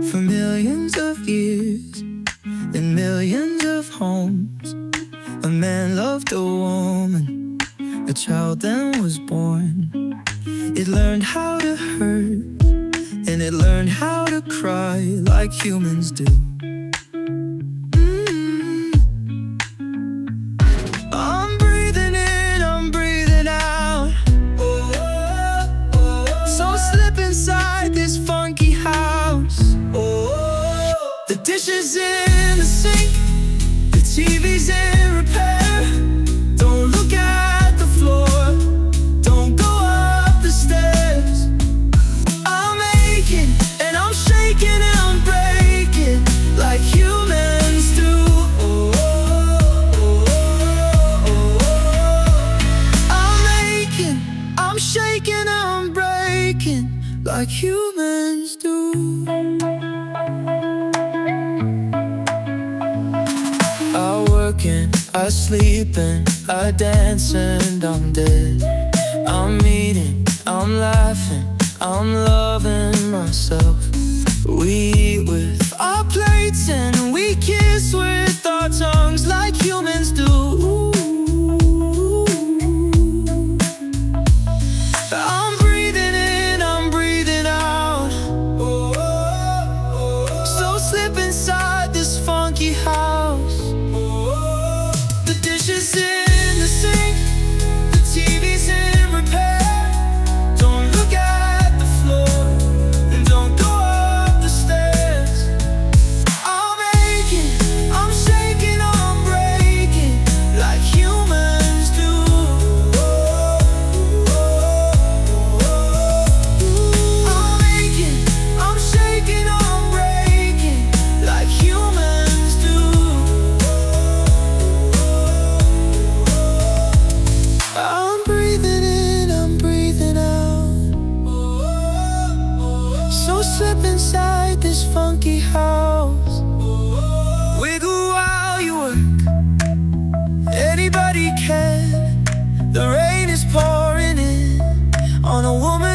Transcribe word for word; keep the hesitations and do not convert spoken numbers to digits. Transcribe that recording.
for millions of years, in millions of homes. A man loved a woman, a child then was born. It learned how to hurt, and it learned how to cry like humans do. Mm. I'm breathing in, I'm breathing out. So slip inside this funky house. The dishes in the sink, the T V's in repair. Don't look at the floor, don't go up the stairs. I'm aching and I'm shaking and I'm breaking like humans do. I'm aching, I'm shaking and I'm breaking like humans do. I work and I sleep and I dance and I'm dead. I'm eating, I'm laughing, I'm loving myself. We eat with our plates and we kiss with our tongues like humans do. I'm breathing in, I'm breathing out. So slip inside this funky house. The dishes in the sink, the T V's in repair. Don't look at the floor, and don't go up the stairs. I'm aching, I'm shaking, I'm breaking like humans do. I'm aching, I'm shaking, I'm breaking like humans do. I'm breathing in, I'm breathing out. So slip inside this funky house. Wiggle while you work, anybody can. The rain is pouring in on a woman